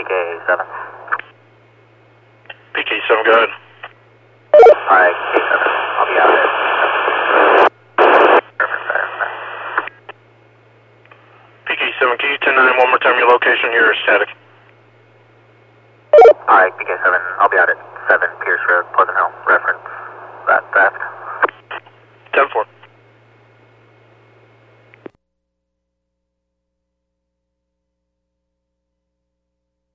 PK7. PK7, go ahead. Alright, PK7. I'll be out at PK7, can you 10-9 one more time your location here is static?